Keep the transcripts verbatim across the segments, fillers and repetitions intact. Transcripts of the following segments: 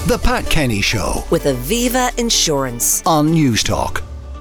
The Pat Kenny Show with Aviva Insurance on Newstalk.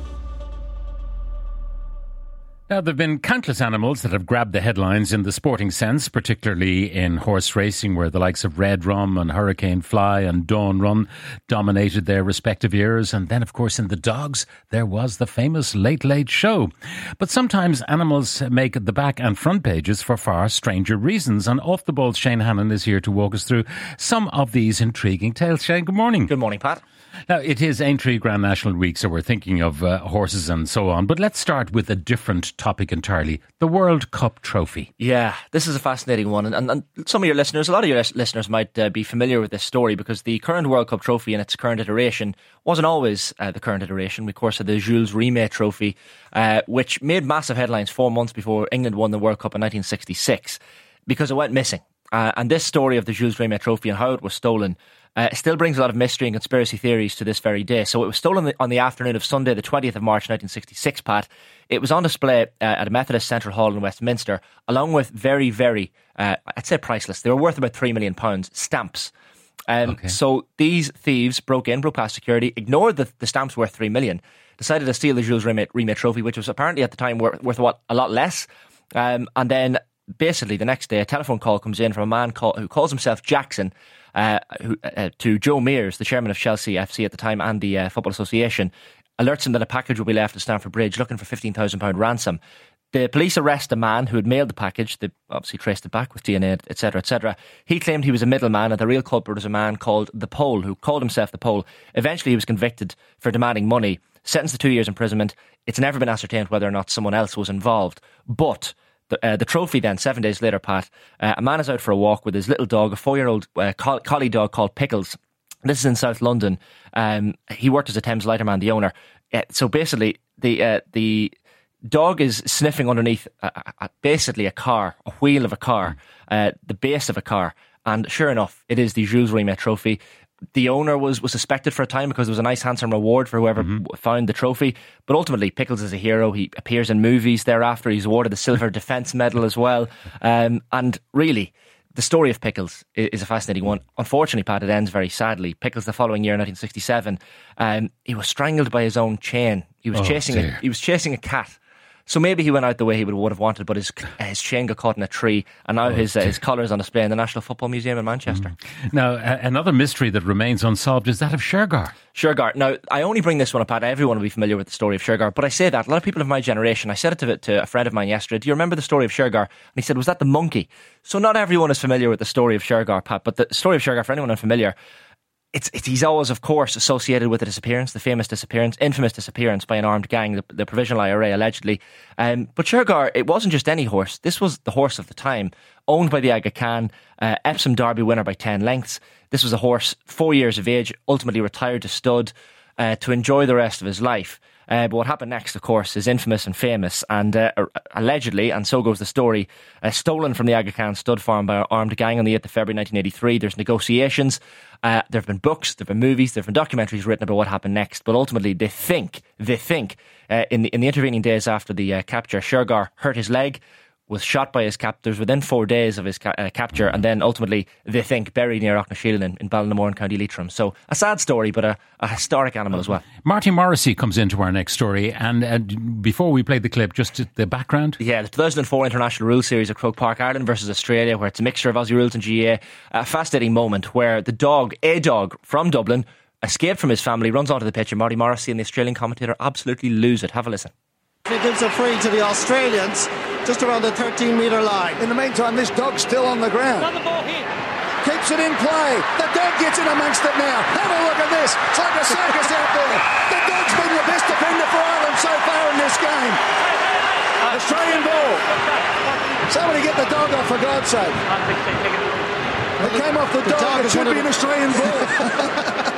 Now, there have been countless animals that have grabbed the headlines in the sporting sense, particularly in horse racing, where the likes of Red Rum and Hurricane Fly and Dawn Run dominated their respective eras. And then, of course, in the dogs, there was the famous Late Late Show. But sometimes animals make the back and front pages for far stranger reasons. And Off the Ball's Shane Hannon is here to walk us through some of these intriguing tales. Shane, good morning. Good morning, Pat. Now, it is Aintree Grand National Week, so we're thinking of uh, horses and so on. But let's start with a different topic entirely, the World Cup Trophy. Yeah, this is a fascinating one. And, and, and some of your listeners, a lot of your listeners might uh, be familiar with this story because the current World Cup Trophy in its current iteration wasn't always uh, the current iteration. We, of course, had the Jules Rimet Trophy, uh, which made massive headlines four months before England won the World Cup in nineteen sixty-six because it went missing. Uh, and this story of the Jules Rimet Trophy and how it was stolen Uh, still brings a lot of mystery and conspiracy theories to this very day. So it was stolen on the afternoon of Sunday, the twentieth of March nineteen sixty-six, Pat. It was on display uh, at a Methodist Central Hall in Westminster, along with very, very, uh, I'd say priceless. They were worth about three million pounds, stamps. Um, okay. So these thieves broke in, broke past security, ignored the, the stamps worth three million, decided to steal the Jules Rimet, Rimet Trophy, which was apparently at the time worth, worth what, a lot less. Um, and then basically the next day, a telephone call comes in from a man call, who calls himself Jackson, Uh, who, uh, to Joe Mears, the chairman of Chelsea F C at the time and the uh, Football Association, alerts him that a package will be left at Stamford Bridge looking for fifteen thousand pounds ransom. The police arrest the man who had mailed the package. They obviously traced it back with D N A, et cetera, et cetera. He claimed he was a middleman, and the real culprit was a man called The Pole, who called himself The Pole. Eventually, he was convicted for demanding money, sentenced to two years imprisonment. It's never been ascertained whether or not someone else was involved. But The, uh, the trophy then, seven days later, Pat, uh, a man is out for a walk with his little dog, a four-year-old uh, coll- collie dog called Pickles. This is in South London. Um, he worked as a Thames Lighterman, the owner. Uh, so basically, the uh, the dog is sniffing underneath uh, uh, basically a car, a wheel of a car, uh, the base of a car. And sure enough, it is the Jules Rimet Trophy. The owner was, was suspected for a time because there was a nice handsome reward for whoever mm-hmm. found the trophy. But ultimately, Pickles is a hero. He appears in movies thereafter. He's awarded the Silver Defence Medal as well. Um, and really, the story of Pickles is, is a fascinating one. Unfortunately, Pat, it ends very sadly. Pickles, the following year, nineteen sixty-seven, um, he was strangled by his own chain. He was oh, chasing a, he was chasing a cat. So maybe he went out the way he would, would have wanted, but his his chain got caught in a tree, and now oh, his uh, his collar is on display in the National Football Museum in Manchester. Mm. Now, uh, another mystery that remains unsolved is that of Shergar. Shergar. Now, I only bring this one up, Pat. Everyone will be familiar with the story of Shergar, but I say that a lot of people of my generation. I said it to, to a friend of mine yesterday. Do you remember the story of Shergar? And he said, "Was that the monkey?" So not everyone is familiar with the story of Shergar, Pat. But the story of Shergar, for anyone unfamiliar, It's, it's, he's always, of course, associated with the disappearance, the famous disappearance, infamous disappearance by an armed gang, the, the Provisional I R A, allegedly. Um, but Shergar, it wasn't just any horse. This was the horse of the time, owned by the Aga Khan, uh, Epsom Derby winner by ten lengths. This was a horse, four years of age, ultimately retired to stud uh, to enjoy the rest of his life. Uh, but what happened next, of course, is infamous and famous, and uh, allegedly, and so goes the story, uh, stolen from the Aga Khan stud farm by an armed gang on the eighth of February nineteen eighty-three. There's negotiations. Uh, there have been books, there have been movies, there have been documentaries written about what happened next. But ultimately, they think, they think, uh, in the in the intervening days after the uh, capture, Shergar hurt his leg, was shot by his captors within four days of his ca- uh, capture, and then ultimately, they think, buried near Auchnacheilin in, in Ballinamoor in County Leitrim. So a sad story, but a, a historic animal as well. Marty Morrissey comes into our next story, and uh, before we play the clip, just the background. Yeah, the two thousand four International Rules Series at Croke Park, Ireland versus Australia, where it's a mixture of Aussie rules and G A A. A fascinating moment where the dog, a dog from Dublin, escaped from his family, runs onto the pitch, and Marty Morrissey and the Australian commentator absolutely lose it. Have a listen. He gives a free to the Australians just around the thirteen metre line. In the meantime, this dog's still on the ground. Another ball here. Keeps it in play. The dog gets in amongst it now. Have a look at this. It's like a circus out there. The dog's been the best defender for Ireland so far in this game. Australian ball. Somebody get the dog off, for God's sake. It came off the, the dog. It should be an Australian ball.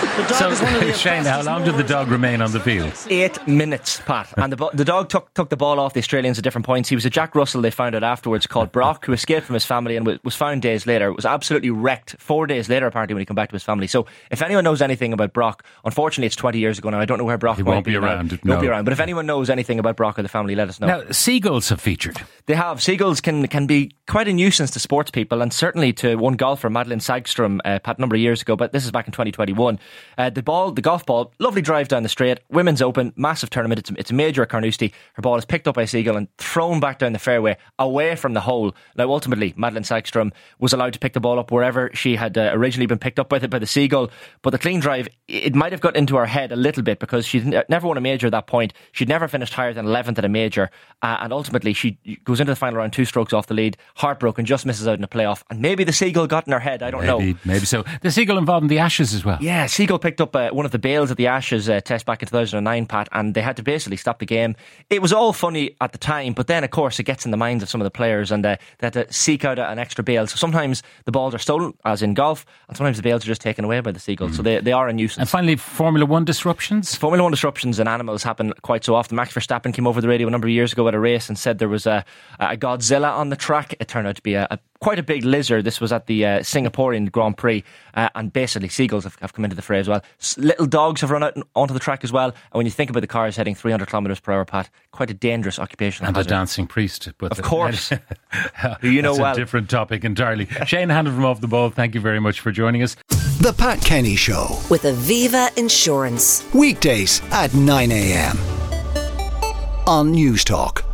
The dog So, is one of the Shane, how fastest long did the dog remain on the field? Eight minutes, Pat. And the, the dog took took the ball off the Australians at different points. He was a Jack Russell, they found out afterwards, called Brock, who escaped from his family and was found days later. Was absolutely wrecked four days later, apparently, when he came back to his family. So if anyone knows anything about Brock, unfortunately it's twenty years ago now. I don't know where Brock He might won't be around, He no. won't be around. But if anyone knows anything about Brock or the family, let us know. Now, seagulls have featured. They have. Seagulls can can be quite a nuisance to sports people, and certainly to one golfer, Madeline Sagstrom, uh, Pat, a number of years ago, but this is back in twenty twenty-one. Uh, the ball, the golf ball, lovely drive down the straight, Women's Open, massive tournament. It's, it's a major at Carnoustie. Her ball is picked up by a seagull and thrown back down the fairway, away from the hole. Now, ultimately, Madeline Sagstrom was allowed to pick the ball up wherever she had uh, originally been picked up by the, by the seagull, but the clean drive, it might have got into her head a little bit because she'd n- never won a major at that point. She'd never finished higher than eleventh at a major, uh, and ultimately she goes into the final round two strokes off the lead, heartbroken, just misses out in a playoff, and maybe the seagull got in her head, I don't Maybe, know. maybe so. The seagull involved in the Ashes as well. Yeah, Seagull picked up uh, one of the bails at the Ashes uh, test back in two thousand nine, Pat, and they had to basically stop the game. It was all funny at the time, but then, of course, it gets in the minds of some of the players, and uh, they had to seek out an extra bail. So sometimes the balls are stolen, as in golf, and sometimes the bails are just taken away by the seagull. Mm. So they, they are a nuisance. And finally, Formula One disruptions. Formula One disruptions in animals happen quite so often. Max Verstappen came over the radio a number of years ago at a race and said there was a, a Godzilla on the track. It turned out to be a, a quite a big lizard. This was at the uh, Singaporean Grand Prix, uh, and basically seagulls have, have come into the fray as well. S- little dogs have run out onto the track as well, and when you think about the cars heading three hundred kilometres per hour, Pat, quite a dangerous occupational And hazard. a dancing priest. But Of course. Who you know That's well. a different topic entirely. Shane Handel from Off the Ball, thank you very much for joining us. The Pat Kenny Show. With Aviva Insurance. Weekdays at nine a.m. on News Talk.